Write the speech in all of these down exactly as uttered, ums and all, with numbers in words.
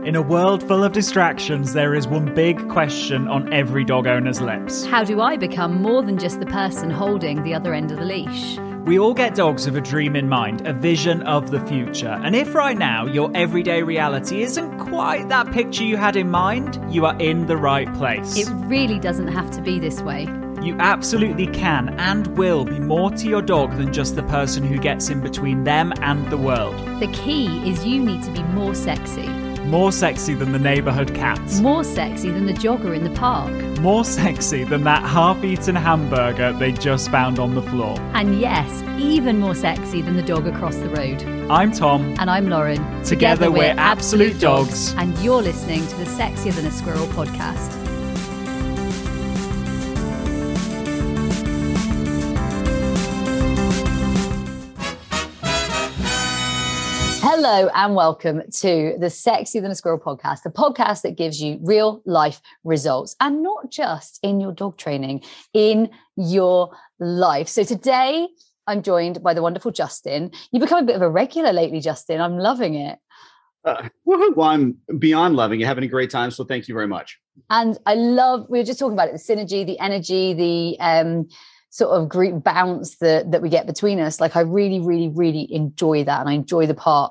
In a world full of distractions, there is one big question on every dog owner's lips. How do I become more than just the person holding the other end of the leash? We all get dogs with a dream in mind, a vision of the future. And if right now your everyday reality isn't quite that picture you had in mind, you are in the right place. It really doesn't have to be this way. You absolutely can and will be more to your dog than just the person who gets in between them and the world. The key is you need to be more sexy. More sexy than the neighbourhood cat. More sexy than the jogger in the park. More sexy than that half-eaten hamburger they just found on the floor. And yes, even more sexy than the dog across the road. I'm Tom. And I'm Lauren. Together, Together we're, we're Absolute, Absolute dogs. dogs. And you're listening to the Sexier Than a Squirrel podcast. Hello and welcome to the Sexier Than a Squirrel podcast, the podcast that gives you real life results and not just in your dog training, in your life. So today I'm joined by the wonderful Justin. You've become a bit of a regular lately, Justin. I'm loving it. Uh, well, I'm beyond loving it, having a great time. So thank you very much. And I love, we were just talking about it, the synergy, the energy, the um, sort of group bounce that, that we get between us. Like I really, really, really enjoy that. And I enjoy the part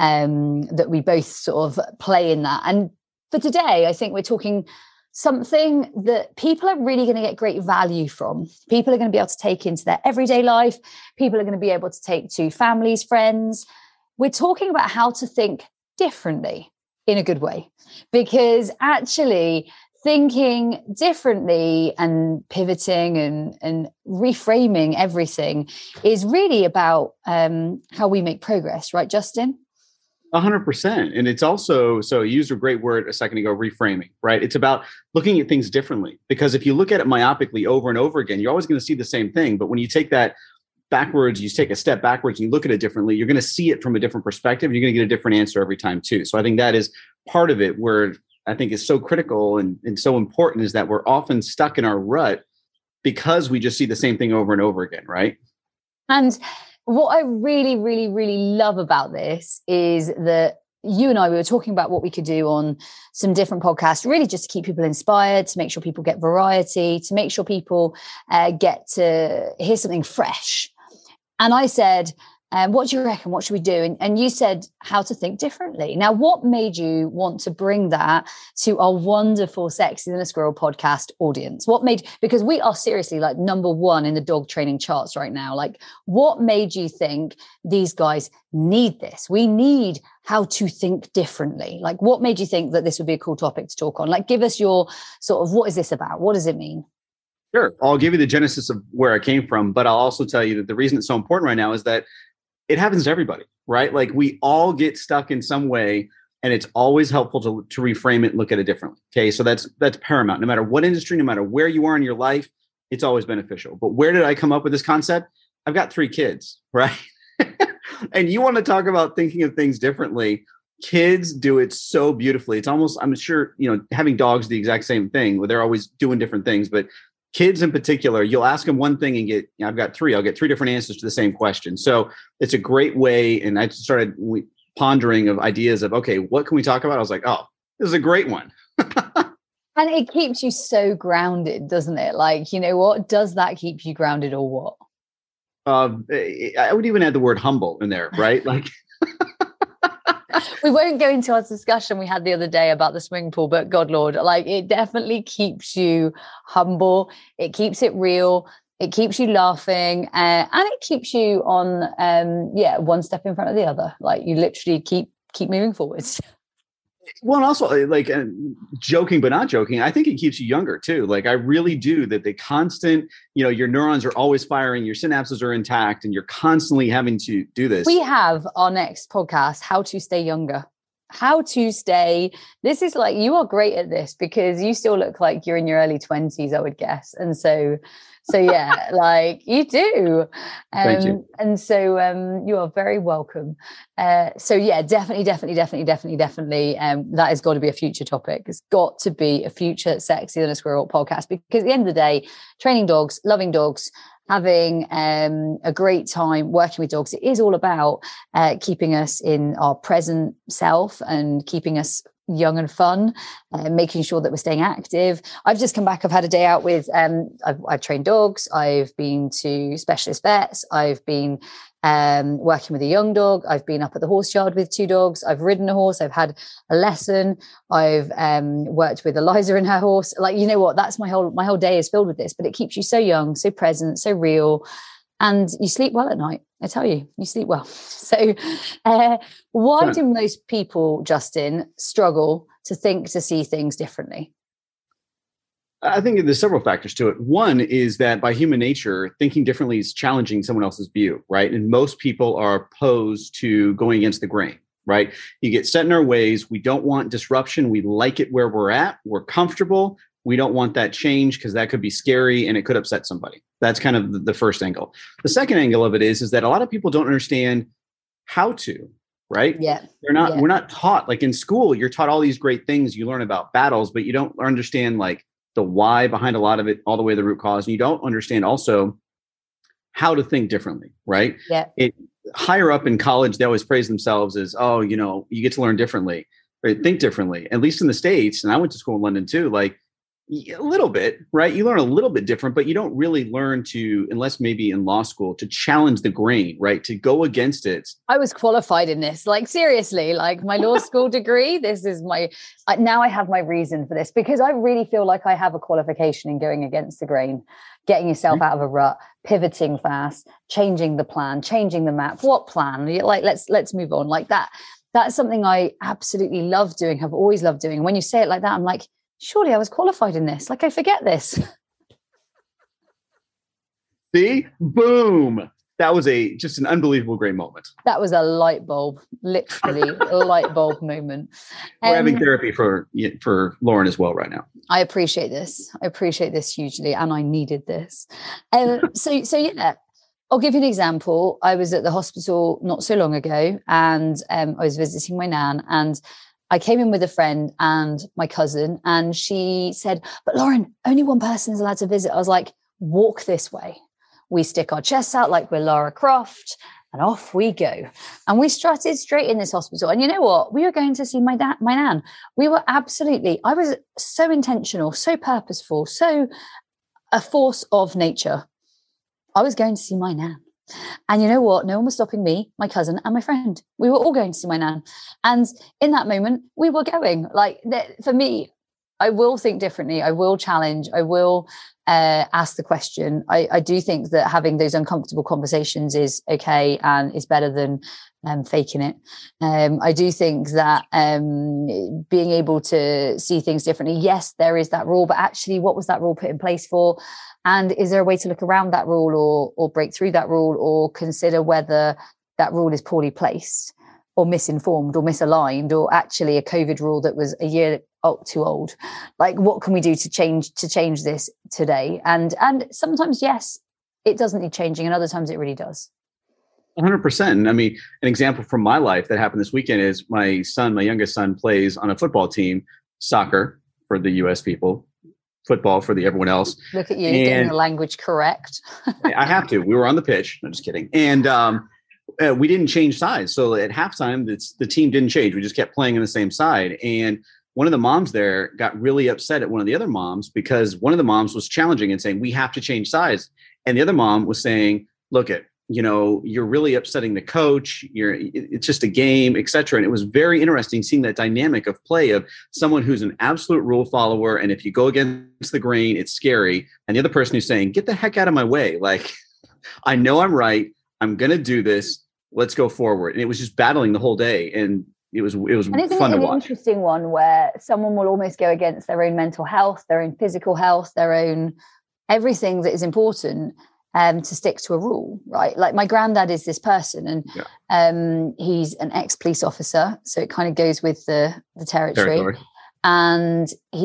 um, that we both sort of play in that. And for today, I think we're talking something that people are really going to get great value from. People are going to be able to take into their everyday life. People are going to be able to take to families, friends. We're talking about how to think differently in a good way, because actually thinking differently and pivoting and, and reframing everything is really about um, how we make progress, right, Justin? A hundred percent. And it's also, so you used a great word a second ago, reframing, right? It's about looking at things differently, because if you look at it myopically over and over again, you're always going to see the same thing. But when you take that backwards, you take a step backwards and you look at it differently, you're going to see it from a different perspective. You're going to get a different answer every time too. So I think that is part of it where I think is so critical and, and so important, is that we're often stuck in our rut because we just see the same thing over and over again, right? And what I really, really, really love about this is that you and I, we were talking about what we could do on some different podcasts, really just to keep people inspired, to make sure people get variety, to make sure people uh, get to hear something fresh. And I said, Um, what do you reckon? What should we do? And, and you said how to think differently. Now, what made you want to bring that to our wonderful Sexier Than a Squirrel podcast audience? What made, because we are seriously like number one in the dog training charts right now. Like, what made you think these guys need this? We need how to think differently. Like, what made you think that this would be a cool topic to talk on? Like, give us your sort of, what is this about? What does it mean? Sure. I'll give you the genesis of where I came from, but I'll also tell you that the reason it's so important right now is that it happens to everybody, right? Like we all get stuck in some way, and it's always helpful to, to reframe it and look at it differently. Okay. So that's, that's paramount. No matter what industry, no matter where you are in your life, it's always beneficial. But where did I come up with this concept? I've got three kids, right? And you want to talk about thinking of things differently. Kids do it so beautifully. It's almost, I'm sure, you know, having dogs, the exact same thing where they're always doing different things, but kids in particular, you'll ask them one thing and get, you know, I've got three, I'll get three different answers to the same question. So it's a great way. And I started pondering of ideas of, okay, what can we talk about? I was like, oh, this is a great one. And it keeps you so grounded, doesn't it? Like, you know what, does that keep you grounded or what? Uh, I would even add the word humble in there, right? Like, we won't go into our discussion we had the other day about the swimming pool, but God Lord, like it definitely keeps you humble. It keeps it real. It keeps you laughing, uh, and it keeps you on, um, yeah, one step in front of the other. Like you literally keep keep moving forwards. Well, and also like uh, joking, but not joking. I think it keeps you younger too. Like I really do that. The constant, you know, your neurons are always firing, your synapses are intact, and you're constantly having to do this. We have our next podcast, How to Stay Younger. How to stay. This is like, you are great at this because you still look like you're in your early twenties, I would guess. And so, so yeah, like you do. Um, Thank you. And so um, you are very welcome. Uh, so yeah, definitely, definitely, definitely, definitely, definitely. Um, that has got to be a future topic. It's got to be a future Sexier Than a Squirrel podcast, because at the end of the day, training dogs, loving dogs, having um, a great time working with dogs, it is all about uh, keeping us in our present self and keeping us young and fun, uh, making sure that we're staying active. I've just come back. I've had a day out with, um, I've, I've trained dogs. I've been to specialist vets. I've been um, working with a young dog. I've been up at the horse yard with two dogs. I've ridden a horse. I've had a lesson. I've um, worked with Eliza and her horse. Like, you know what, that's my whole, my whole day is filled with this, but it keeps you so young, so present, so real. And you sleep well at night. I tell you, you sleep well. So uh, why Fun. do most people, Justin, struggle to think, to see things differently? I think there's several factors to it. One is that by human nature, thinking differently is challenging someone else's view, right? And most people are opposed to going against the grain, right? You get set in our ways. We don't want disruption. We like it where we're at. We're comfortable. We don't want that change because that could be scary and it could upset somebody. That's kind of the first angle. The second angle of it is, is that a lot of people don't understand how to, right? Yeah. They're not, yeah. we're not taught, like in school, you're taught all these great things. You learn about battles, but you don't understand like the why behind a lot of it, all the way to the root cause. And you don't understand also how to think differently, right? Yeah. It higher up in college, they always praise themselves as, oh, you know, you get to learn differently, right? Think differently, at least in the States. And I went to school in London too, like a little bit, right? You learn a little bit different, but you don't really learn to, unless maybe in law school, to challenge the grain, right? To go against it. I was qualified in this, like seriously, like my law school degree. This is my, uh, now I have my reason for this, because I really feel like I have a qualification in going against the grain, getting yourself mm-hmm. out of a rut, pivoting fast, changing the plan, changing the map. What plan? Like, let's, let's move on like that. That's something I absolutely love doing, have always loved doing. When you say it like that, I'm like, surely I was qualified in this. Like, I forget this. See, boom. That was a just an unbelievable great moment. That was a light bulb, literally a light bulb moment. We're um, having therapy for for Lauren as well right now. I appreciate this. I appreciate this hugely, and I needed this. Um, so, so yeah, I'll give you an example. I was at the hospital not so long ago, and um, I was visiting my nan, and I came in with a friend and my cousin, and she said, but Lauren, only one person is allowed to visit. I was like, walk this way. We stick our chests out like we're Lara Croft, and off we go. And we strutted straight in this hospital. And you know what? We were going to see my dad, my nan. We were absolutely, I was so intentional, so purposeful, so a force of nature. I was going to see my nan. And you know what? No one was stopping me, my cousin, and my friend. We were all going to see my nan. And in that moment, we were going. Like, for me, I will think differently. I will challenge. I will uh, ask the question. I, I do think that having those uncomfortable conversations is okay and is better than um, faking it. Um, I do think that um, being able to see things differently, yes, there is that rule, but actually, what was that rule put in place for? And is there a way to look around that rule or or break through that rule or consider whether that rule is poorly placed or misinformed or misaligned or actually a COVID rule that was a year oh, too old? Like, what can we do to change to change this today? And and sometimes, yes, it doesn't need changing, and other times it really does. one hundred percent. I mean, an example from my life that happened this weekend is my son, my youngest son, plays on a football team, soccer for the U S people, football for the everyone else. Look at you, and getting the language correct. I have to. We were on the pitch. I'm just kidding. And um, uh, we didn't change sides. So at halftime, it's, the team didn't change. We just kept playing on the same side. And one of the moms there got really upset at one of the other moms because one of the moms was challenging and saying, we have to change sides. And the other mom was saying, look at, you know, you're really upsetting the coach. You're, it's just a game, et cetera. And it was very interesting seeing that dynamic of play of someone who's an absolute rule follower. And if you go against the grain, it's scary. And the other person who's saying, get the heck out of my way. Like, I know I'm right. I'm going to do this. Let's go forward. And it was just battling the whole day. And it was, it was and isn't fun it to an watch. Interesting one where someone will almost go against their own mental health, their own physical health, their own everything that is important. Um, to stick to a rule, right? Like my granddad is this person, and yeah. um, he's an ex-police officer, so it kind of goes with the the territory. territory. And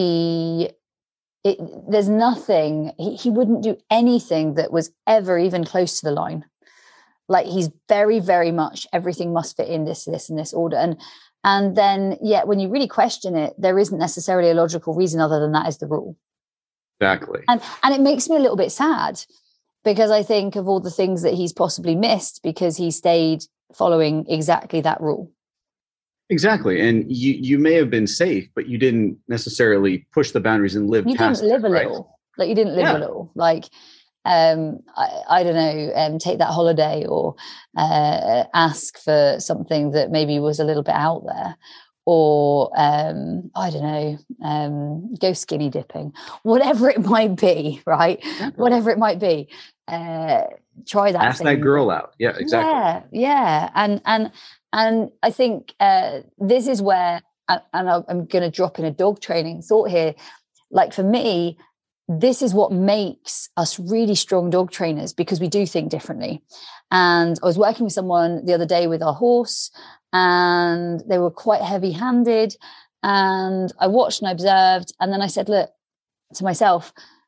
he, it, there's nothing. He, he wouldn't do anything that was ever even close to the line. Like he's very, very much everything must fit in this, this, and this order. And and then, yeah, when you really question it, there isn't necessarily a logical reason other than that is the rule. Exactly. And and it makes me a little bit sad. Because I think of all the things that he's possibly missed because he stayed following exactly that rule. Exactly. And you you may have been safe, but you didn't necessarily push the boundaries and live You past didn't live it, a right? little, like you didn't live Yeah. a little, like, um, I, I don't know, um, take that holiday or uh, ask for something that maybe was a little bit out there, or um, I don't know, um, go skinny dipping, whatever it might be, right? Exactly. Whatever it might be, uh, try that. Ask that thing. girl out. Yeah, exactly. Yeah, yeah, and and and I think uh, this is where, and I'm going to drop in a dog training thought here. Like for me, this is what makes us really strong dog trainers, because we do think differently. And I was working with someone the other day with our horse, and they were quite heavy-handed. And I watched and I observed, and then I said, look, to myself,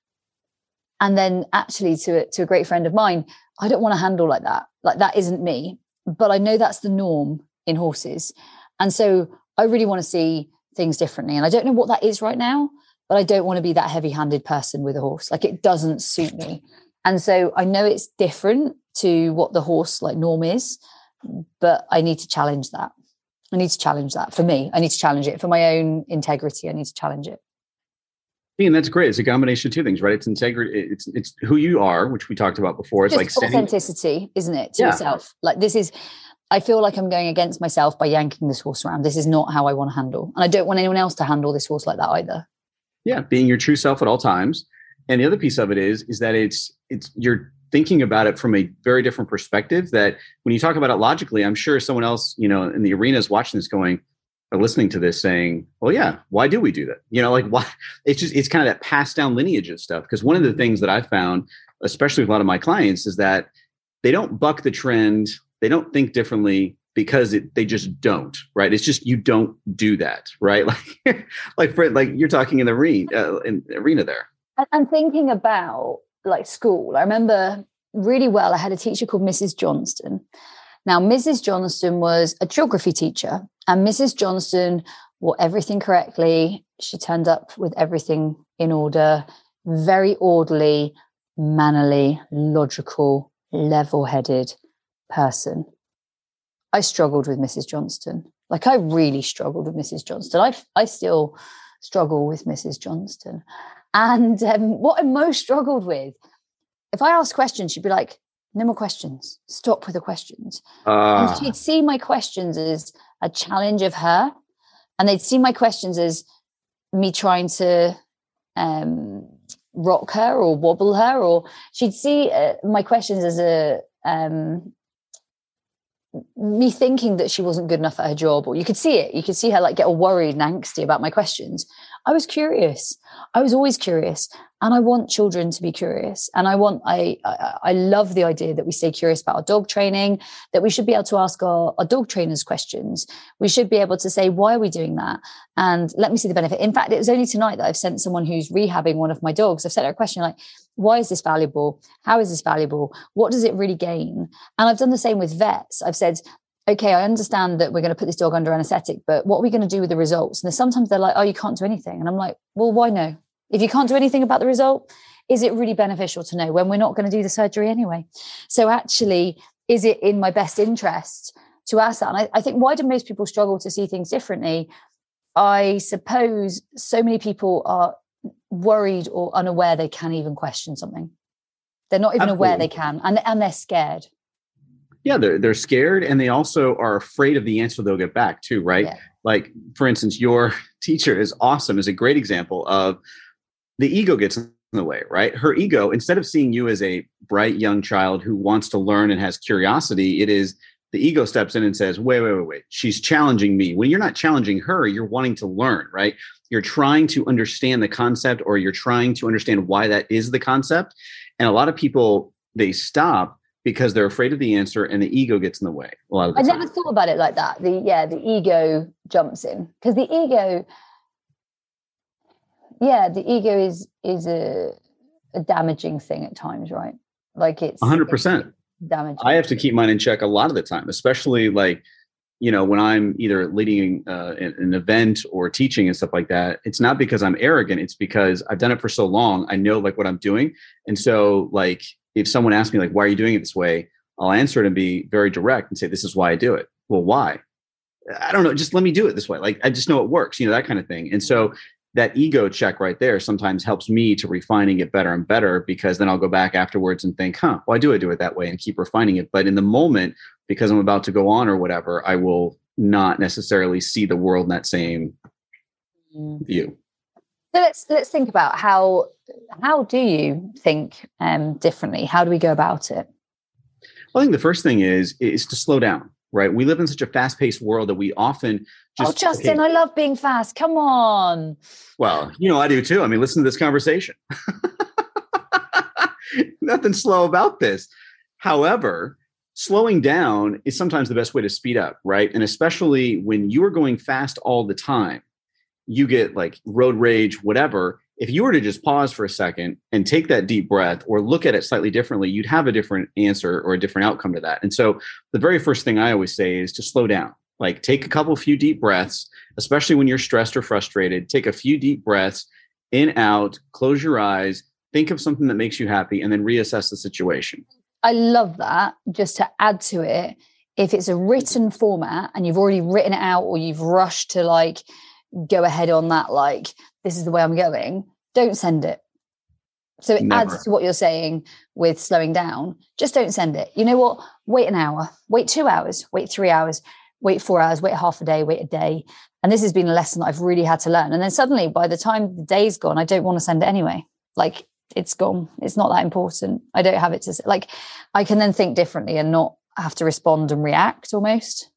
and then actually to a, to a great friend of mine, I don't want to handle like that. Like that isn't me, but I know that's the norm in horses. And so I really want to see things differently. And I don't know what that is right now, but I don't want to be that heavy-handed person with a horse. Like it doesn't suit me. And so I know it's different to what the horse like norm is, but I need to challenge that. I need to challenge that for me. I need to challenge it for my own integrity. I need to challenge it. And that's great. It's a combination of two things, right? It's integrity. It's it's who you are, which we talked about before. It's Just like setting, authenticity, isn't it, to Yeah. yourself? Like this is, I feel like I'm going against myself by yanking this horse around. This is not how I want to handle. And I don't want anyone else to handle this horse like that either. yeah, being your true self at all times. And the other piece of it is, is that it's it's you're thinking about it from a very different perspective. That when you talk about it logically, I'm sure someone else, you know, in the arena is watching this going, or listening to this saying, well, yeah, why do we do that? You know, like why? It's just, it's kind of that passed down lineage of stuff. Because one of the things that I found, especially with a lot of my clients, is that they don't buck the trend. They don't think differently because it, they just don't, right? It's just, you don't do that, right? Like, like Fred, like you're talking in the arena, uh, in the arena there. And thinking about like school, I remember really well, I had a teacher called Missus Johnston. Now, Missus Johnston was a geography teacher, and Missus Johnston wore everything correctly. She turned up with everything in order, very orderly, mannerly, logical, level-headed person. I struggled with Missus Johnston. Like I really struggled with Missus Johnston. I, I still struggle with Missus Johnston. And um, what I most struggled with, if I asked questions, she'd be like, no more questions. Stop with the questions. Uh, And she'd see my questions as a challenge of her. And they'd see my questions as me trying to um, rock her or wobble her. Or she'd see uh, my questions as a um, me thinking that she wasn't good enough at her job. Or you could see it. You could see her like get all worried and angsty about my questions. I was curious. I was always curious. And I want children to be curious. And I want, I, I, I love the idea that we stay curious about our dog training, that we should be able to ask our, our dog trainers questions. We should be able to say, why are we doing that? And let me see the benefit. In fact, it was only tonight that I've sent someone who's rehabbing one of my dogs. I've sent her a question like, why is this valuable? How is this valuable? What does it really gain? And I've done the same with vets. I've said, okay, I understand that we're going to put this dog under anesthetic, but what are we going to do with the results? And sometimes they're like, oh, you can't do anything. And I'm like, well, why no? If you can't do anything about the result, is it really beneficial to know when we're not going to do the surgery anyway? So actually, is it in my best interest to ask that? And I, I think, why do most people struggle to see things differently? I suppose so many people are worried or unaware they can even question something. They're not even Absolutely. aware they can, and, and they're scared. Yeah, they're they're scared, and they also are afraid of the answer they'll get back too, right? Yeah. Like, for instance, your teacher is awesome, is a great example of the ego gets in the way, right? Her ego, instead of seeing you as a bright young child who wants to learn and has curiosity, it is the ego steps in and says, wait, wait, wait, wait. She's challenging me. When you're not challenging her, you're wanting to learn, right? You're trying to understand the concept, or you're trying to understand why that is the concept. And a lot of people, they stop because they're afraid of the answer, and the ego gets in the way a lot of the I time. never thought about it like that. The yeah, the ego jumps in, because the ego, yeah, the ego is is a, a damaging thing at times, right? Like it's one hundred percent. damaging. I have to keep mine in check a lot of the time, especially like, you know, when I'm either leading uh, an, an event or teaching and stuff like that. It's not because I'm arrogant. It's because I've done it for so long. I know like what I'm doing. And so like, if someone asks me like, why are you doing it this way? I'll answer it and be very direct and say, this is why I do it. Well, why? I don't know, just let me do it this way. Like, I just know it works, you know, that kind of thing. And so that ego check right there sometimes helps me to refine and get better and better, because then I'll go back afterwards and think, huh, why do I do it that way, and keep refining it. But in the moment, because I'm about to go on or whatever, I will not necessarily see the world in that same view. So let's let's think about how how do you think um, differently? How do we go about it? Well, I think the first thing is is to slow down. Right. We live in such a fast paced world that we often just. Oh, Justin, okay. I love being fast. Come on. Well, you know, I do too. I mean, listen to this conversation. Nothing slow about this. However, slowing down is sometimes the best way to speed up. Right. And especially when you are going fast all the time, you get like road rage, whatever. If you were to just pause for a second and take that deep breath or look at it slightly differently, you'd have a different answer or a different outcome to that. And so the very first thing I always say is to slow down. Like, take a couple few deep breaths, especially when you're stressed or frustrated. Take a few deep breaths in, out, close your eyes, think of something that makes you happy, and then reassess the situation. I love that. Just to add to it, if it's a written format and you've already written it out, or you've rushed to like go ahead on that, like, this is the way I'm going, don't send it. So it Never. adds to what you're saying with slowing down. Just don't send it. You know what? Wait an hour, wait two hours, wait three hours, wait four hours, wait half a day, wait a day. And this has been a lesson that I've really had to learn. And then suddenly, by the time the day's gone, I don't want to send it anyway. Like, it's gone. It's not that important. I don't have it to, like, I can then think differently and not have to respond and react almost.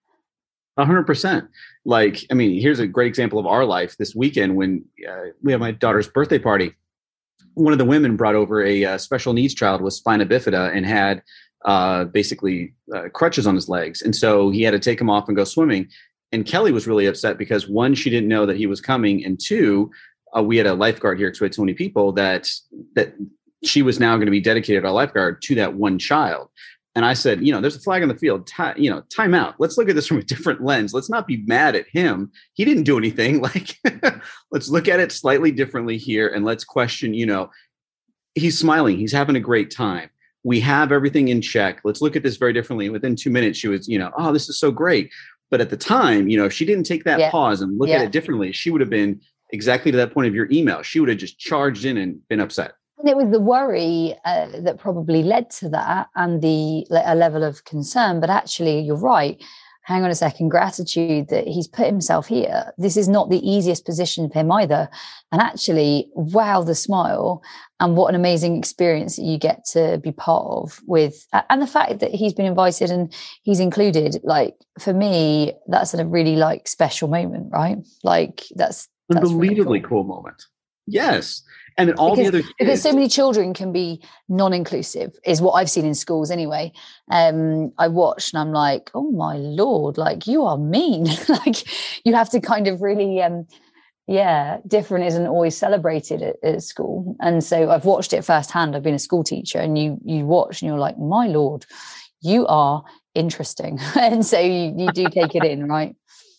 A hundred percent. Like, I mean, here's a great example of our life this weekend when uh, we had my daughter's birthday party. One of the women brought over a uh, special needs child with spina bifida and had uh, basically uh, crutches on his legs. And so he had to take him off and go swimming. And Kelly was really upset because, one, she didn't know that he was coming. And two, uh, we had a lifeguard here because we had so many people that, that she was now going to be dedicated, our lifeguard, to that one child. And I said, you know, there's a flag on the field, Ti- you know, time out. Let's look at this from a different lens. Let's not be mad at him. He didn't do anything. Like, let's look at it slightly differently here. And let's question, you know, he's smiling. He's having a great time. We have everything in check. Let's look at this very differently. Within two minutes, she was, you know, oh, this is so great. But at the time, you know, if she didn't take that yeah. pause and look yeah. at it differently, she would have been exactly to that point of your email. She would have just charged in and been upset. And it was the worry uh, that probably led to that, and the a level of concern. But actually, you're right. Hang on a second. Gratitude that he's put himself here. This is not the easiest position for him either. And actually, wow, the smile, and what an amazing experience that you get to be part of with, and the fact that he's been invited and he's included. Like, for me, that's a really like special moment, right? Like, that's, that's unbelievably really cool. cool moment. Yes. And all because, the other kids. Because so many children can be non-inclusive, is what I've seen in schools anyway. Um, I watch and I'm like, oh my Lord, like, you are mean. Like, you have to kind of really, um, yeah, different isn't always celebrated at, at school. And so I've watched it firsthand. I've been a school teacher, and you you watch and you're like, my Lord, you are interesting. And so you, you do take it in, right?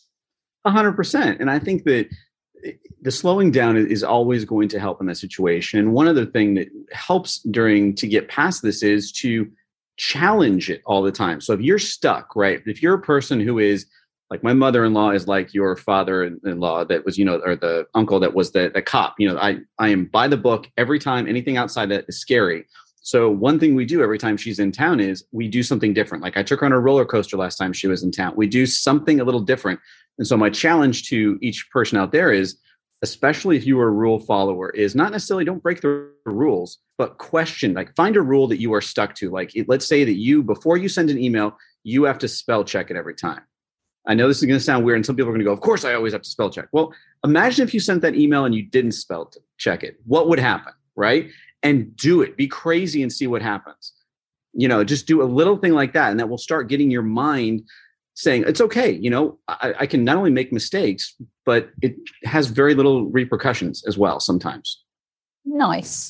A hundred percent. And I think that the slowing down is always going to help in that situation. And one other thing that helps during to get past this is to challenge it all the time. So if you're stuck, right? If you're a person who is like, my mother-in-law is like your father-in-law that was, you know, or the uncle that was the, the cop, you know, I, I am by the book every time. Anything outside that is scary. So one thing we do every time she's in town is we do something different. Like, I took her on a roller coaster last time she was in town. We do something a little different. And so my challenge to each person out there is, especially if you are a rule follower, is not necessarily don't break the rules, but question, like, find a rule that you are stuck to. Like, let's say that you, before you send an email, you have to spell check it every time. I know this is going to sound weird, and some people are going to go, of course I always have to spell check. Well, imagine if you sent that email and you didn't spell check it. What would happen, right? And do it. Be crazy and see what happens. You know, just do a little thing like that, and that will start getting your mind saying, it's okay. You know, I, I can not only make mistakes, but it has very little repercussions as well sometimes. Nice.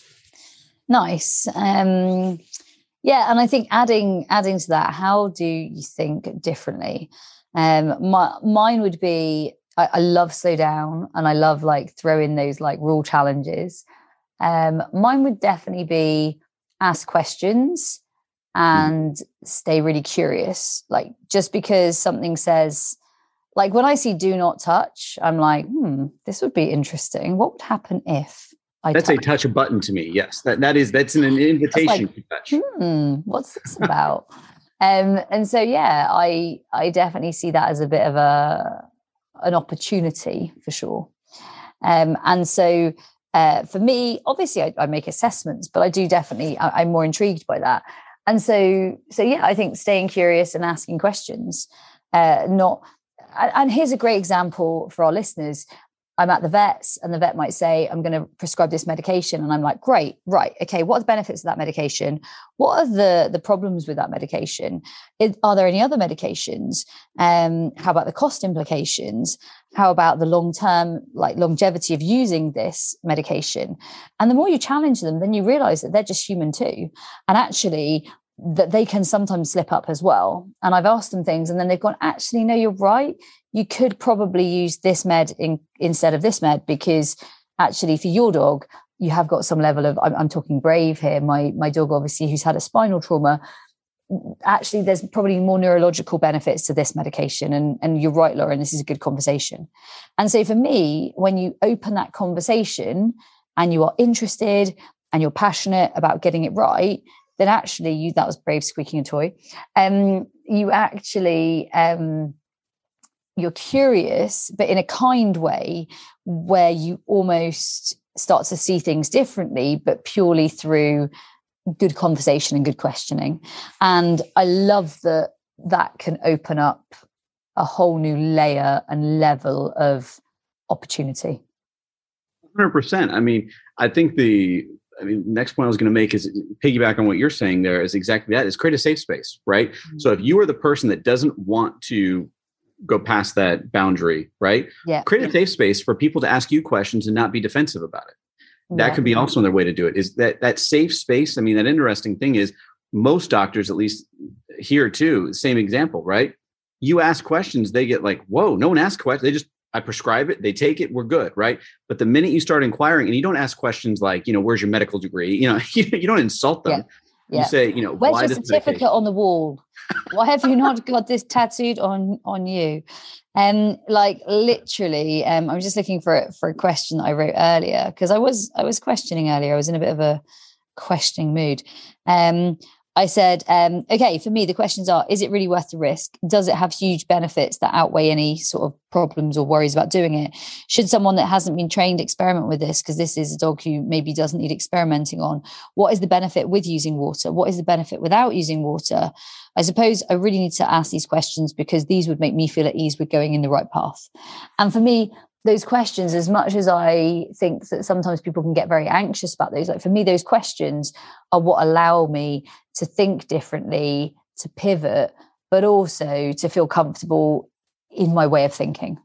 Nice. Um, yeah. And I think adding, adding to that, how do you think differently? Um, my, mine would be, I, I love slow down, and I love like throw in those like rule challenges. Um, mine would definitely be ask questions and stay really curious. Like, just because something says Like when I see do not touch, I'm like, hmm, this would be interesting. What would happen if I That's touch? a touch a button to me. Yes, that that is that's an, an invitation like, to touch. Hmm, what's this about? um, and so yeah, I I definitely see that as a bit of a an opportunity for sure. Um, and so uh, for me, obviously, I, I make assessments, but I do definitely I, I'm more intrigued by that. And so so yeah, I think staying curious and asking questions, uh, not. And here's a great example for our listeners. I'm at the vet's and the vet might say, I'm going to prescribe this medication. And I'm like, great, right. Okay. What are the benefits of that medication? What are the, the problems with that medication? It, are there any other medications? Um, how about the cost implications? How about the long-term, like longevity of using this medication? And the more you challenge them, then you realize that they're just human too. And actually, that they can sometimes slip up as well. And I've asked them things and then they've gone, actually, no, you're right. You could probably use this med in, instead of this med, because actually for your dog, you have got some level of, I'm, I'm talking Brave here, my, my dog, obviously, who's had a spinal trauma. Actually, there's probably more neurological benefits to this medication. And, and you're right, Lauren, this is a good conversation. And so for me, when you open that conversation and you are interested and you're passionate about getting it right, then actually you, that was Brave squeaking a toy. Um, you actually, um, you're curious, but in a kind way where you almost start to see things differently, but purely through good conversation and good questioning. And I love that that can open up a whole new layer and level of opportunity. one hundred percent. I mean, I think the, I mean, next point I was going to make is piggyback on what you're saying there is exactly that, is create a safe space, right? Mm-hmm. So if you are the person that doesn't want to go past that boundary, right? Yeah. Create a safe space for people to ask you questions and not be defensive about it. That yeah. could be also another way to do it, is that that safe space. I mean, that interesting thing is most doctors, at least here too, same example, right? You ask questions, they get like, whoa, no one asks questions. They just, I prescribe it, they take it, we're good, right? But the minute you start inquiring and you don't ask questions like, you know, where's your medical degree? You know, you, you don't insult them. Yeah. Yeah. You say, you know, where's why your this certificate medication? on the wall? Why have you not got this tattooed on on you? And um, like literally, um, I was just looking for for a question that I wrote earlier, because I was I was questioning earlier. I was in a bit of a questioning mood. Um, I said, um, okay, for me, the questions are, is it really worth the risk? Does it have huge benefits that outweigh any sort of problems or worries about doing it? Should someone that hasn't been trained experiment with this? Because this is a dog who maybe doesn't need experimenting on. What is the benefit with using water? What is the benefit without using water? I suppose I really need to ask these questions because these would make me feel at ease with going in the right path. And for me, those questions, as much as I think that sometimes people can get very anxious about those, like for me, those questions are what allow me to think differently, to pivot, but also to feel comfortable in my way of thinking.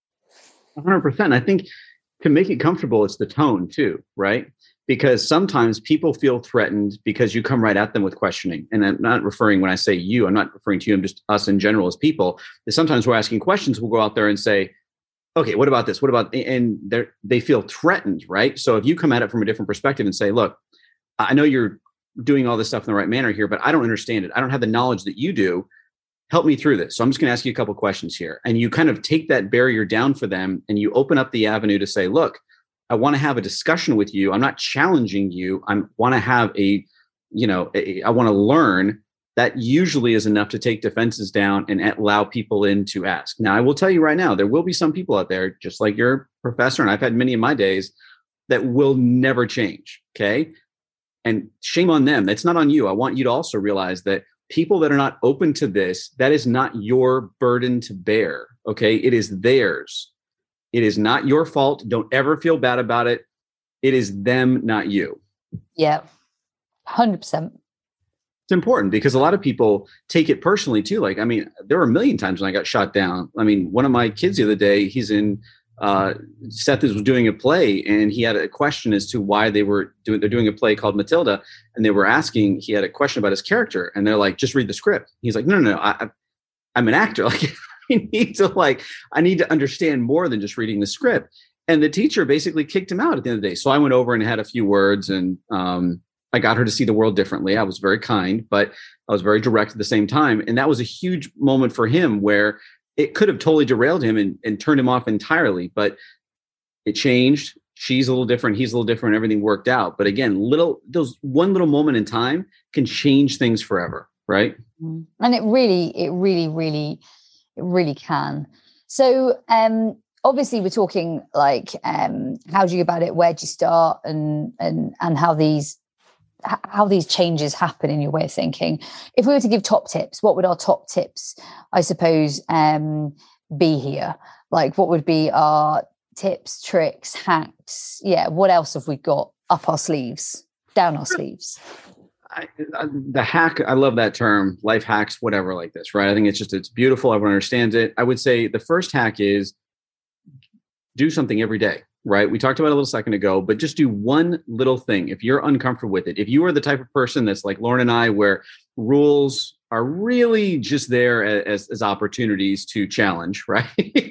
one hundred percent. I think to make it comfortable, it's the tone too, right? Because sometimes people feel threatened because you come right at them with questioning. And I'm not referring, when I say you, I'm not referring to you, I'm just us in general as people. Is sometimes we're asking questions, we'll go out there and say, okay, what about this? What about, and they they feel threatened, right? So if you come at it from a different perspective and say, look, I know you're doing all this stuff in the right manner here, but I don't understand it. I don't have the knowledge that you do. Help me through this. So I'm just going to ask you a couple of questions here. And you kind of take that barrier down for them and you open up the avenue to say, look, I want to have a discussion with you. I'm not challenging you. I want to have a, you know, a, I want to learn. That usually is enough to take defenses down and allow people in to ask. Now, I will tell you right now, there will be some people out there, just like your professor, and I've had many in my days, that will never change, okay? And shame on them. That's not on you. I want you to also realize that people that are not open to this, that is not your burden to bear, okay? It is theirs. It is not your fault. Don't ever feel bad about it. It is them, not you. Yeah, one hundred percent. It's important because a lot of people take it personally too. Like, I mean, there were a million times when I got shot down. I mean, one of my kids the other day, he's in, uh, Seth was doing a play and he had a question as to why they were doing, they're doing a play called Matilda. And they were asking, he had a question about his character and they're like, just read the script. He's like, no, no, no, I, I'm an actor. Like, I need to like, I need to understand more than just reading the script. And the teacher basically kicked him out at the end of the day. So I went over and had a few words and, um, I got her to see the world differently. I was very kind, but I was very direct at the same time. And that was a huge moment for him where it could have totally derailed him and, and turned him off entirely, but it changed. She's a little different. He's a little different. Everything worked out. But again, little, those one little moment in time can change things forever. Right. And it really, it really, really, it really can. So, um, obviously we're talking like, um, how do you go about it? Where do you start? And, and, and how these, how these changes happen in your way of thinking. If we were to give top tips, what would our top tips, I suppose, um, be here? Like, what would be our tips, tricks, hacks? Yeah. What else have we got up our sleeves, down our sleeves? I, I, the hack, I love that term, life hacks, whatever like this, right? I think it's just, it's beautiful. Everyone understands it. I would say the first hack is do something every day, right? We talked about it a little second ago, but just do one little thing. If you're uncomfortable with it, if you are the type of person that's like Lauren and I, where rules are really just there as, as opportunities to challenge, right?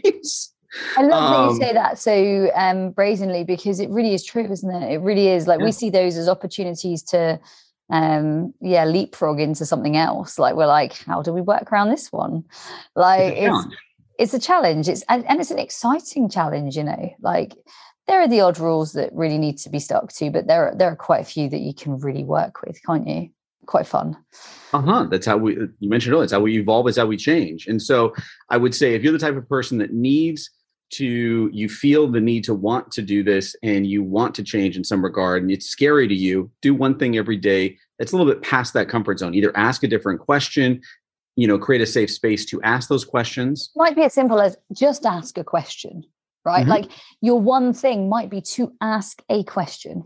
I love um, that you say that so um, brazenly, because it really is true, isn't it? It really is. Like, yeah. We see those as opportunities to um yeah leapfrog into something else. Like, we're like, how do we work around this one? Like, it's a it's, it's a challenge. It's and, and it's an exciting challenge, you know. Like, there are the odd rules that really need to be stuck to, but there are there are quite a few that you can really work with, can't you? Quite fun. Uh-huh. That's how we, you mentioned earlier, it's how we evolve, it's how we change. And so I would say, if you're the type of person that needs to, you feel the need to want to do this and you want to change in some regard and it's scary to you, do one thing every day that's a little bit past that comfort zone. Either ask a different question, you know, create a safe space to ask those questions. Might be as simple as just ask a question, right? Mm-hmm. Like, your one thing might be to ask a question.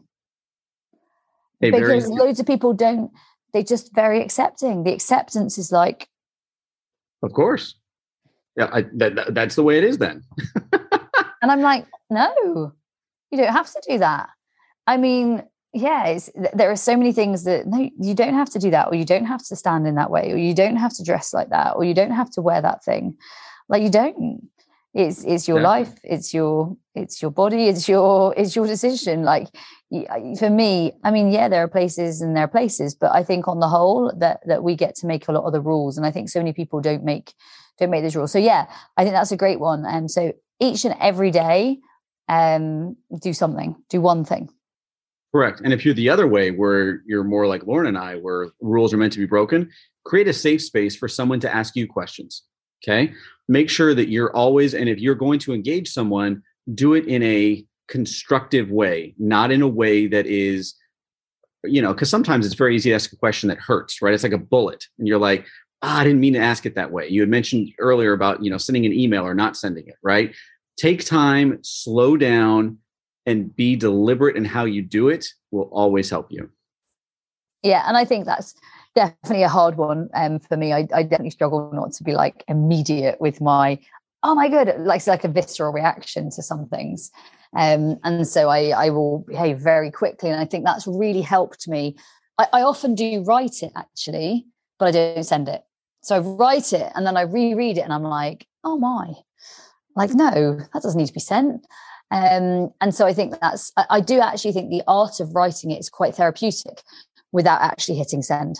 Hey, because very- loads of people don't, they're just very accepting. The acceptance is like, of course. Yeah, I, that, that's the way it is then. And I'm like, no, you don't have to do that. I mean, yeah, it's, there are so many things that, no, you don't have to do that, or you don't have to stand in that way, or you don't have to dress like that, or you don't have to wear that thing. Like, you don't. It's it's your yeah. life. It's your it's your body. It's your it's your decision. Like, for me, I mean, yeah, there are places and there are places, but I think on the whole that that we get to make a lot of the rules, and I think so many people don't make don't make those rules. So yeah, I think that's a great one. And um, so each and every day, um, do something, do one thing. Correct. And if you're the other way, where you're more like Lauren and I, where rules are meant to be broken, create a safe space for someone to ask you questions. Okay. Make sure that you're always, and if you're going to engage someone, do it in a constructive way, not in a way that is, you know, because sometimes it's very easy to ask a question that hurts, right? It's like a bullet. And you're like, ah, I didn't mean to ask it that way. You had mentioned earlier about, you know, sending an email or not sending it, right? Take time, slow down, and be deliberate in how you do it will always help you. Yeah. And I think that's definitely a hard one um, for me. I, I definitely struggle not to be like immediate with my, oh my God, like it's like a visceral reaction to some things. Um, and so I, I will behave very quickly. And I think that's really helped me. I, I often do write it actually, but I don't send it. So I write it and then I reread it and I'm like, oh my, like, no, that doesn't need to be sent. Um, and so I think that's, I, I do actually think the art of writing it is quite therapeutic without actually hitting send.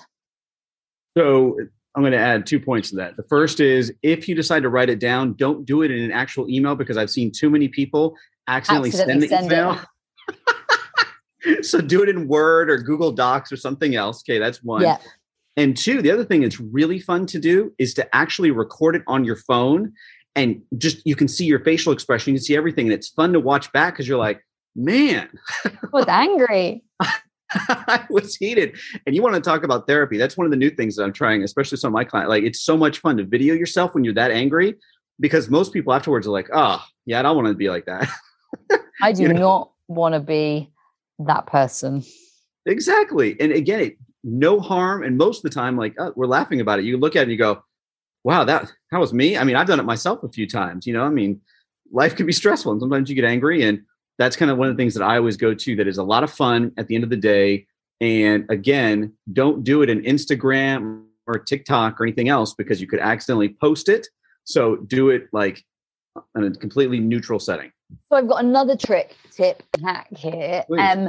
So I'm going to add two points to that. The first is, if you decide to write it down, don't do it in an actual email, because I've seen too many people accidentally, accidentally send the send email. So do it in Word or Google Docs or something else. Okay, that's one. Yeah. And two, the other thing that's really fun to do is to actually record it on your phone, and just, you can see your facial expression, you can see everything. And it's fun to watch back, because you're like, man. I was angry. I was heated. And you want to talk about therapy. That's one of the new things that I'm trying, especially some of my clients. Like, it's so much fun to video yourself when you're that angry, because most people afterwards are like, oh, yeah, I don't want to be like that. I do you know? not want to be that person. Exactly. And again, it, no harm. And most of the time, like, oh, we're laughing about it. You look at it and you go, wow, that, that was me. I mean, I've done it myself a few times, you know, I mean, life can be stressful and sometimes you get angry, and that's kind of one of the things that I always go to that is a lot of fun at the end of the day. And again, don't do it in Instagram or TikTok or anything else, because you could accidentally post it. So do it like in a completely neutral setting. So I've got another trick, tip, hack here. Um,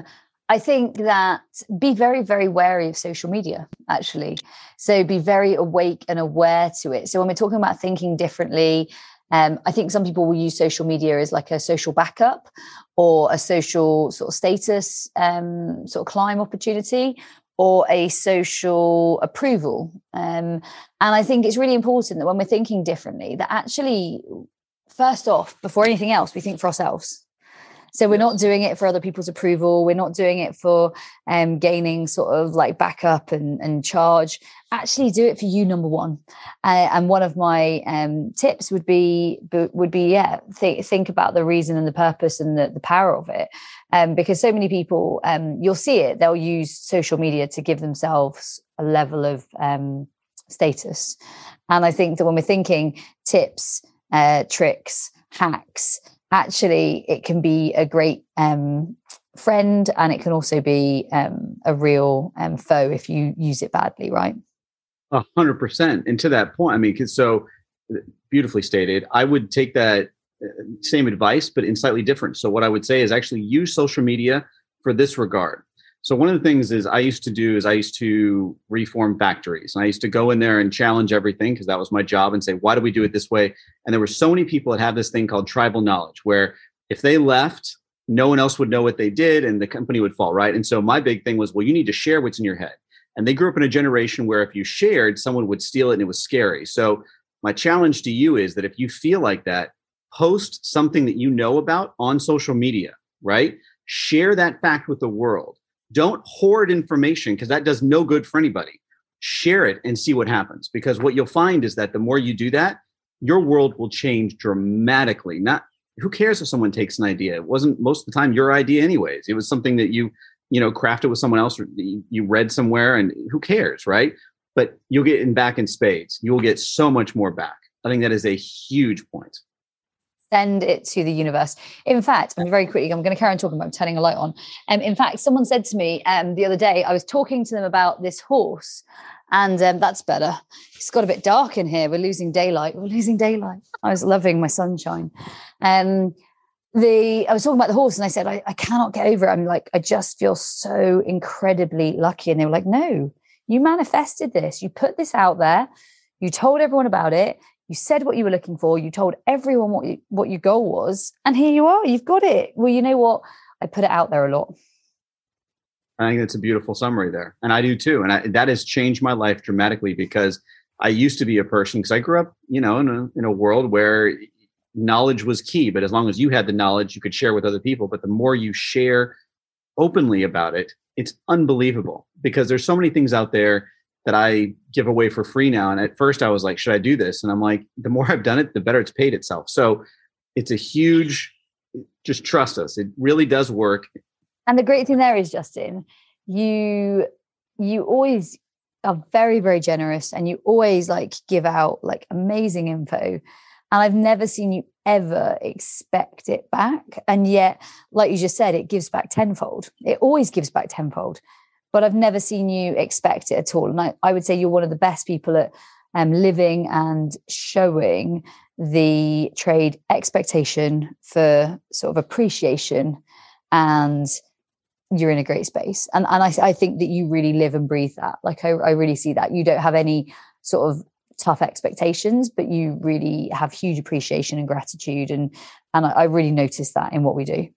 I think that be very, very wary of social media, actually. So be very awake and aware to it. So when we're talking about thinking differently, um, I think some people will use social media as like a social backup or a social sort of status um, sort of climb opportunity or a social approval. Um, and I think it's really important that when we're thinking differently, that actually, first off, before anything else, we think for ourselves. So we're not doing it for other people's approval. We're not doing it for um, gaining sort of like backup and, and charge. Actually do it for you, number one. Uh, and one of my um, tips would be, would be, yeah, th- think about the reason and the purpose and the, the power of it. Um, because so many people, um, you'll see it, they'll use social media to give themselves a level of um, status. And I think that when we're thinking tips, uh, tricks, hacks, actually it can be a great um, friend, and it can also be um, a real um, foe if you use it badly, right? A hundred percent. And to that point, I mean, cause so beautifully stated, I would take that same advice, but in slightly different. So what I would say is actually use social media for this regard. So one of the things is I used to do is I used to reform factories, and I used to go in there and challenge everything because that was my job and say, why do we do it this way? And there were so many people that have this thing called tribal knowledge, where if they left, no one else would know what they did and the company would fall, right? And so my big thing was, well, you need to share what's in your head. And they grew up in a generation where if you shared, someone would steal it and it was scary. So my challenge to you is that if you feel like that, post something that you know about on social media, right? Share that fact with the world. Don't hoard information because that does no good for anybody. Share it and see what happens. Because what you'll find is that the more you do that, your world will change dramatically. Not who cares if someone takes an idea? It wasn't most of the time your idea anyways. It was something that you, you know, crafted with someone else or you read somewhere, and who cares, right? But you'll get in back in spades. You will get so much more back. I think that is a huge point. Send it to the universe. In fact, I'm very quickly, I'm going to carry on talking about turning a light on. Um, in fact, someone said to me um, the other day, I was talking to them about this horse, and um, that's better. It's got a bit dark in here. We're losing daylight. We're losing daylight. I was loving my sunshine. Um, the I was talking about the horse, and I said, I, I cannot get over it. I'm like, I just feel so incredibly lucky. And they were like, no, you manifested this. You put this out there. You told everyone about it. You said what you were looking for. You told everyone what you, what your goal was. And here you are. You've got it. Well, you know what? I put it out there a lot. I think that's a beautiful summary there. And I do too. And I, that has changed my life dramatically, because I used to be a person, because I grew up, you know, in a, in a world where knowledge was key. But as long as you had the knowledge, you could share with other people. But the more you share openly about it, it's unbelievable, because there's so many things out there that I give away for free now. And at first I was like, should I do this? And I'm like, the more I've done it, the better it's paid itself. So it's a huge, just trust us. It really does work. And the great thing there is, Justin, you, you always are very, very generous, and you always like give out like amazing info. And I've never seen you ever expect it back. And yet, like you just said, it gives back tenfold. It always gives back tenfold. But I've never seen you expect it at all. And I, I would say you're one of the best people at um, living and showing the trade expectation for sort of appreciation, and you're in a great space. And, and I, I think that you really live and breathe that. Like I, I really see that. You don't have any sort of tough expectations, but you really have huge appreciation and gratitude. And, and I, I really notice that in what we do.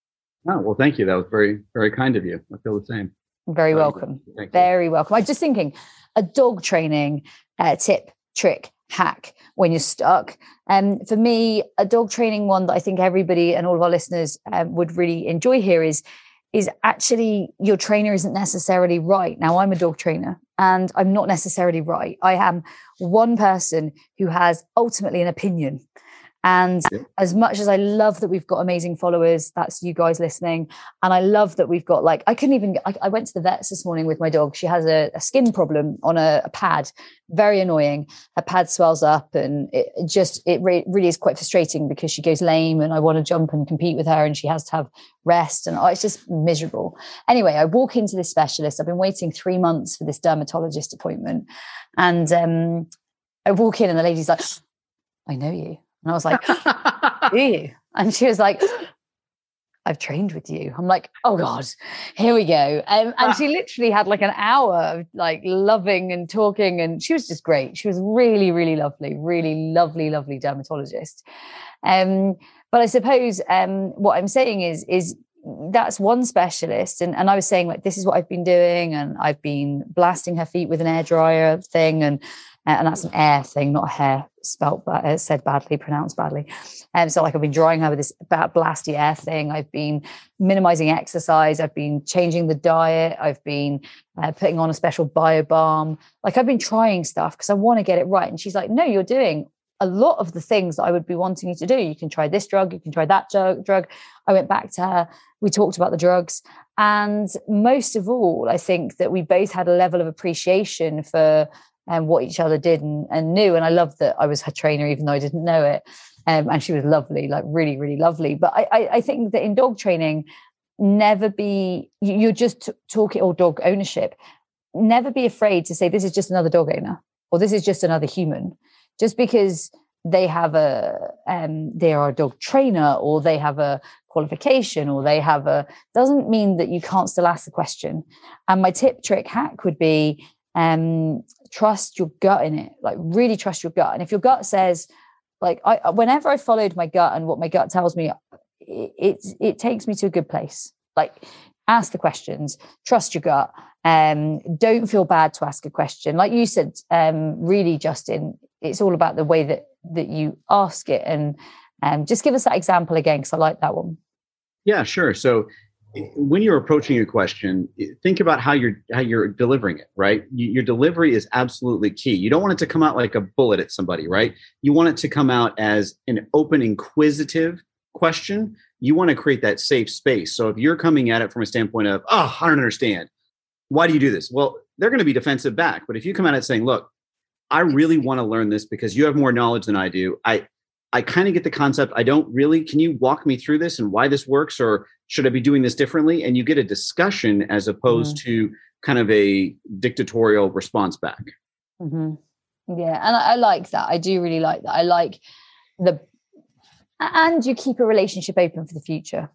Oh, well, thank you. That was very, very kind of you. I feel the same. Very welcome. Very welcome. I'm just thinking a dog training uh, tip, trick, hack when you're stuck. Um, for me, a dog training one that I think everybody and all of our listeners um, would really enjoy here is, is actually your trainer isn't necessarily right. Now, I'm a dog trainer and I'm not necessarily right. I am one person who has ultimately an opinion. And yeah. As much as I love that we've got amazing followers, that's you guys listening. And I love that we've got like, I couldn't even, I, I went to the vets this morning with my dog. She has a, a skin problem on a, a pad, very annoying. Her pad swells up, and it, it just, it re- really is quite frustrating because she goes lame and I want to jump and compete with her and she has to have rest. And oh, it's just miserable. Anyway, I walk into this specialist. I've been waiting three months for this dermatologist appointment. And um, I walk in and the lady's like, I know you. And I was like, do you? And she was like, I've trained with you. I'm like, oh God, here we go. Um, and she literally had like an hour of like loving and talking, and she was just great. She was really, really lovely, really lovely, lovely dermatologist. Um, but I suppose um, what I'm saying is, is that's one specialist. And, and I was saying like, this is what I've been doing. And I've been blasting her feet with an air dryer thing. And, and that's an air thing, not a hair, spelt, uh, said badly, pronounced badly. And um, so like I've been drying her with this blasty air thing. I've been minimizing exercise. I've been changing the diet. I've been uh, putting on a special bio balm. Like I've been trying stuff because I want to get it right. And she's like, no, you're doing a lot of the things that I would be wanting you to do. You can try this drug, you can try that drug. I went back to her. We talked about the drugs. And most of all, I think that we both had a level of appreciation for um, what each other did and, and knew. And I loved that I was her trainer, even though I didn't know it. Um, and she was lovely, like really, really lovely. But I, I, I think that in dog training, never be, you, you're just t- talking, or dog ownership, never be afraid to say, this is just another dog owner, or this is just another human. Just because they have a, um, they are a dog trainer, or they have a qualification, or they have a, doesn't mean that you can't still ask the question. And my tip, trick, hack would be um, trust your gut in it. Like really trust your gut. And if your gut says, like, I, whenever I followed my gut and what my gut tells me, it, it, it takes me to a good place. Like ask the questions, trust your gut. Um, don't feel bad to ask a question. Like you said, um, really, Justin, it's all about the way that that you ask it. And um, just give us that example again, because I like that one. Yeah, sure. So when you're approaching a question, think about how you're how you're delivering it, right? Your delivery is absolutely key. You don't want it to come out like a bullet at somebody, right? You want it to come out as an open, inquisitive question. You want to create that safe space. So if you're coming at it from a standpoint of, oh, I don't understand, why do you do this? Well, they're going to be defensive back. But if you come at it saying, look, I really want to learn this because you have more knowledge than I do. I I kind of get the concept. I don't really. Can you walk me through this and why this works? Or should I be doing this differently? And you get a discussion as opposed mm-hmm. to kind of a dictatorial response back. Mm-hmm. Yeah. And I, I like that. I do really like that. I like the, and you keep a relationship open for the future.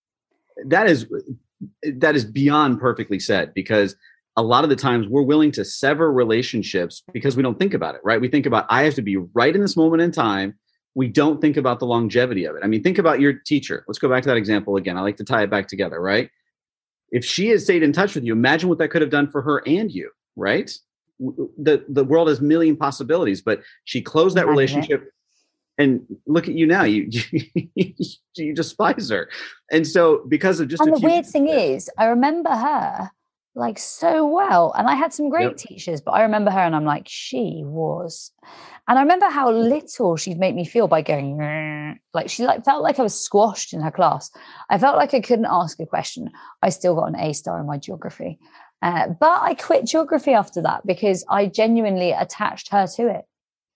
That is, that is beyond perfectly said, because a lot of the times we're willing to sever relationships because we don't think about it, right? We think about, I have to be right in this moment in time. We don't think about the longevity of it. I mean, think about your teacher. Let's go back to that example again. I like to tie it back together, right? If she had stayed in touch with you, imagine what that could have done for her and you, right? The, the world has a million possibilities, but she closed that relationship. And look at you now, you, you you despise her. And so because of just and a the few weird thing is, I remember her like so well. And I had some great yep. teachers, but I remember her and I'm like, she was. And I remember how little she'd make me feel by going, like she like felt like I was squashed in her class. I felt like I couldn't ask a question. I still got an A star in my geography. Uh, but I quit geography after that because I genuinely attached her to it.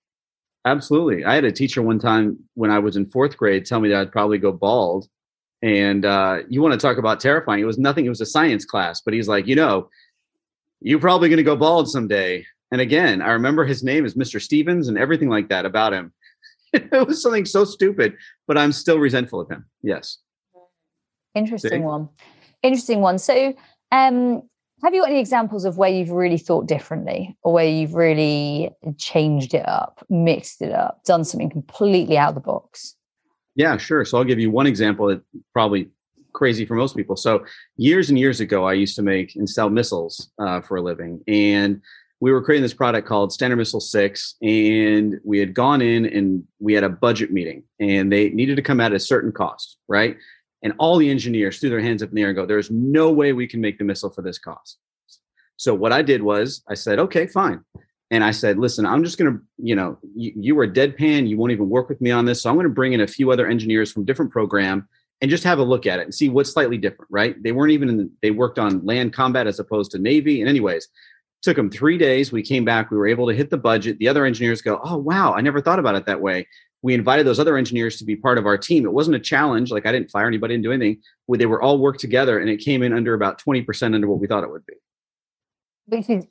Absolutely. I had a teacher one time when I was in fourth grade tell me that I'd probably go bald. And uh, you want to talk about terrifying. It was nothing. It was a science class. But he's like, you know, you're probably going to go bald someday. And again, I remember his name is Mister Stevens and everything like that about him. It was something so stupid, but I'm still resentful of him. Yes. Interesting See? one. Interesting one. So um, have you got any examples of where you've really thought differently or where you've really changed it up, mixed it up, done something completely out of the box? Yeah, sure. So I'll give you one example that's probably crazy for most people. So years and years ago, I used to make and sell missiles uh, for a living. And we were creating this product called Standard Missile six. And we had gone in and we had a budget meeting and they needed to come at a certain cost, right? And all the engineers threw their hands up in the air and go, there's no way we can make the missile for this cost. So what I did was I said, okay, fine. And I said, listen, I'm just going to, you know, you, you were deadpan. You won't even work with me on this. So I'm going to bring in a few other engineers from different program and just have a look at it and see what's slightly different, right? They weren't even, in the, they worked on land combat as opposed to Navy. And anyways, took them three days. We came back. We were able to hit the budget. The other engineers go, oh, wow, I never thought about it that way. We invited those other engineers to be part of our team. It wasn't a challenge. Like I didn't fire anybody, didn't do anything. They were all worked together and it came in under about twenty percent under what we thought it would be. Which is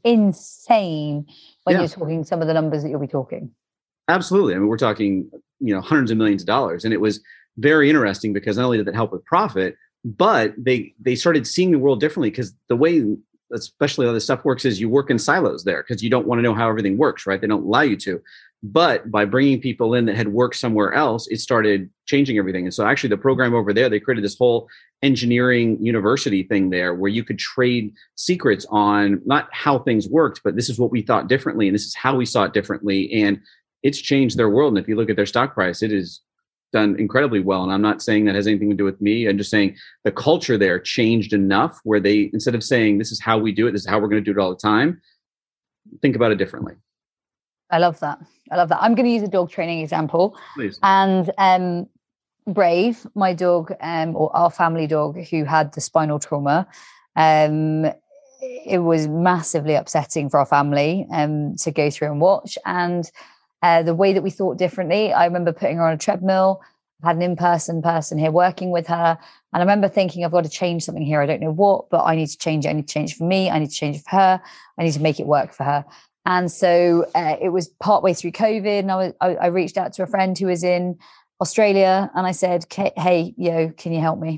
insane when yeah. you're talking some of the numbers that you'll be talking. Absolutely. I mean, we're talking, you know, hundreds of millions of dollars. And it was very interesting because not only did that help with profit, but they they started seeing the world differently, because the way, especially all this stuff works, is you work in silos there because you don't want to know how everything works, right? They don't allow you to. But by bringing people in that had worked somewhere else, it started changing everything. And so actually the program over there, they created this whole engineering university thing there where you could trade secrets on not how things worked, but this is what we thought differently. And this is how we saw it differently. And it's changed their world. And if you look at their stock price, it is done incredibly well. And I'm not saying that has anything to do with me. I'm just saying the culture there changed enough where they, instead of saying, this is how we do it, this is how we're going to do it all the time, think about it differently. I love that. I love that. I'm going to use a dog training example. Please. And um, Brave, my dog, um, or our family dog who had the spinal trauma, um, it was massively upsetting for our family um, to go through and watch. And uh, the way that we thought differently, I remember putting her on a treadmill, had an in-person person here working with her. And I remember thinking, I've got to change something here. I don't know what, but I need to change it. I need to change it for me. I need to change it for her. I need to make it work for her. And so uh, it was partway through COVID, and I, was, I, I reached out to a friend who was in Australia, and I said, hey, yo, can you help me?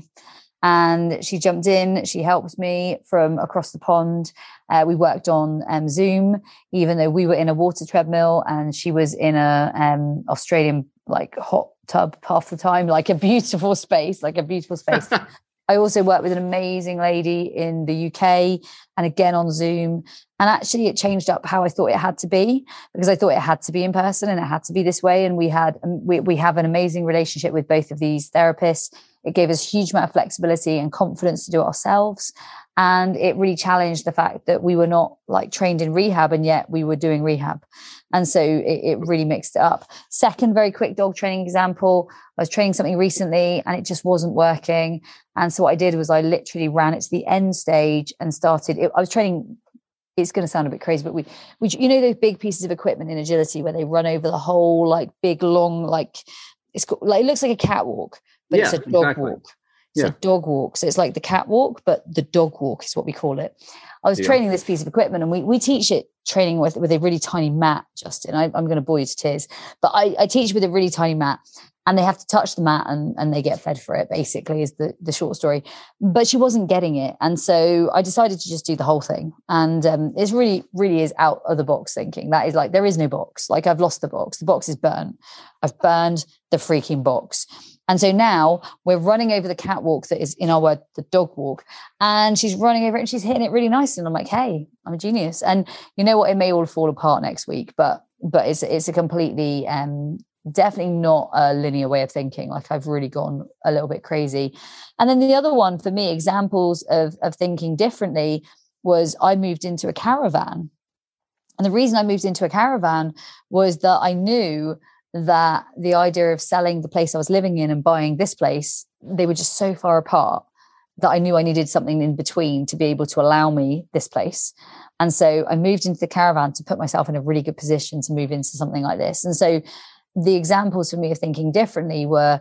And she jumped in. She helped me from across the pond. Uh, we worked on um, Zoom, even though we were in a water treadmill and she was in a um, Australian like hot tub half the time, like a beautiful space, like a beautiful space. I also worked with an amazing lady in the U K, and again on Zoom. And actually it changed up how I thought it had to be, because I thought it had to be in person and it had to be this way. And we had, we, we have an amazing relationship with both of these therapists. It gave us a huge amount of flexibility and confidence to do it ourselves. And it really challenged the fact that we were not like trained in rehab, and yet we were doing rehab. And so it, it really mixed it up. Second, very quick dog training example. I was training something recently and it just wasn't working. And so what I did was I literally ran it to the end stage and started, it, I was training, it's going to sound a bit crazy, but we, we, you know, those big pieces of equipment in agility where they run over the whole like big, long, like it's got, like, it looks like a catwalk, but yeah, it's a dog exactly. walk. It's yeah. a dog walk. So it's like the catwalk, but the dog walk is what we call it. I was yeah. training this piece of equipment, and we we teach it training with, with a really tiny mat, Justin. I, I'm going to bore you to tears, but I, I teach with a really tiny mat, and they have to touch the mat and, and they get fed for it, basically, is the, the short story. But she wasn't getting it. And so I decided to just do the whole thing. And um, it's really, really is out of the box thinking. That is like, there is no box. Like, I've lost the box. The box is burnt. I've burned the freaking box. And so now we're running over the catwalk that is, in our word, the dog walk. And she's running over it and she's hitting it really nicely. And I'm like, hey, I'm a genius. And you know what? It may all fall apart next week, but but it's it's a completely, um, definitely not a linear way of thinking. Like, I've really gone a little bit crazy. And then the other one for me, examples of, of thinking differently, was I moved into a caravan. And the reason I moved into a caravan was that I knew that the idea of selling the place I was living in and buying this place, they were just so far apart that I knew I needed something in between to be able to allow me this place. And so I moved into the caravan to put myself in a really good position to move into something like this. And so the examples for me of thinking differently were,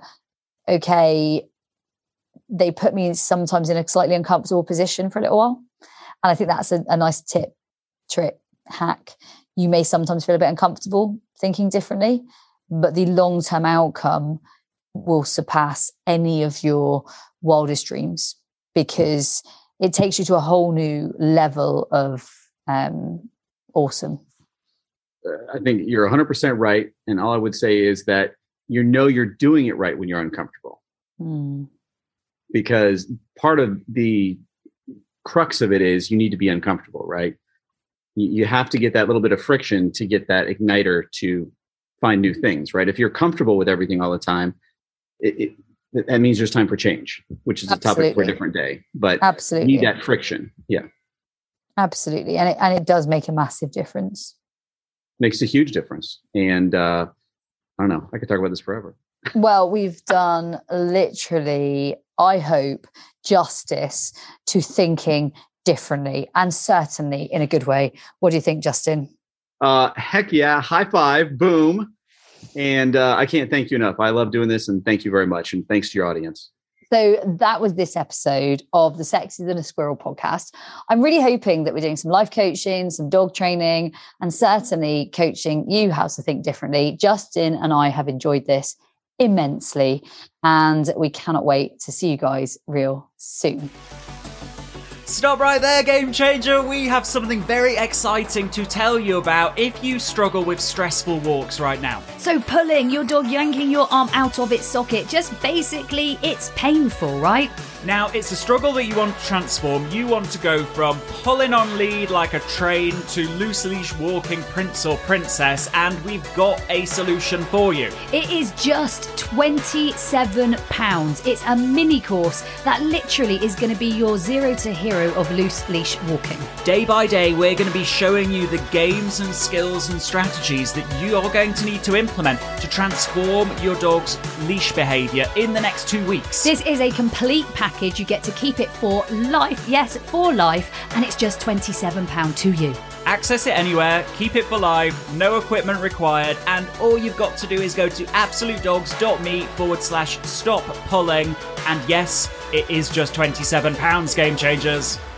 okay, they put me sometimes in a slightly uncomfortable position for a little while. And I think that's a, a nice tip, trick, hack. You may sometimes feel a bit uncomfortable thinking differently, but the long-term outcome will surpass any of your wildest dreams, because it takes you to a whole new level of um, awesome. I think you're one hundred percent right. And all I would say is that you know you're doing it right when you're uncomfortable. Mm. Because part of the crux of it is you need to be uncomfortable, right? You have to get that little bit of friction to get that igniter to find new things, right? If you're comfortable with everything all the time, it, it, that means there's time for change, which is Absolutely. a topic for a different day. But Absolutely. you need that friction. Yeah. Absolutely. And it, and it does make a massive difference. Makes a huge difference. And uh, I don't know, I could talk about this forever. Well, we've done literally, I hope, justice to thinking differently, and certainly in a good way. What do you think, Justin? Uh, heck yeah. High five. Boom. And uh, I can't thank you enough. I love doing this, and thank you very much. And thanks to your audience. So that was this episode of the Sexier Than a Squirrel podcast. I'm really hoping that we're doing some life coaching, some dog training, and certainly coaching you how to think differently. Justin and I have enjoyed this immensely. And we cannot wait to see you guys real soon. Stop right there, Game Changer. We have something very exciting to tell you about if you struggle with stressful walks right now. So pulling your dog, yanking your arm out of its socket, just basically it's painful, right? Now, it's a struggle that you want to transform. You want to go from pulling on lead like a train to loose leash walking prince or princess, and we've got a solution for you. It is just twenty-seven pounds. It's a mini course that literally is going to be your zero to hero of loose leash walking. Day by day, we're going to be showing you the games and skills and strategies that you are going to need to implement to transform your dog's leash behaviour in the next two weeks. This is a complete package. You get to keep it for life. Yes, for life. And it's just twenty-seven pounds to you. Access it anywhere, keep it for life, no equipment required, and all you've got to do is go to absolutedogs.me forward slash stop pulling. And yes, it is just twenty-seven pounds, Game Changers.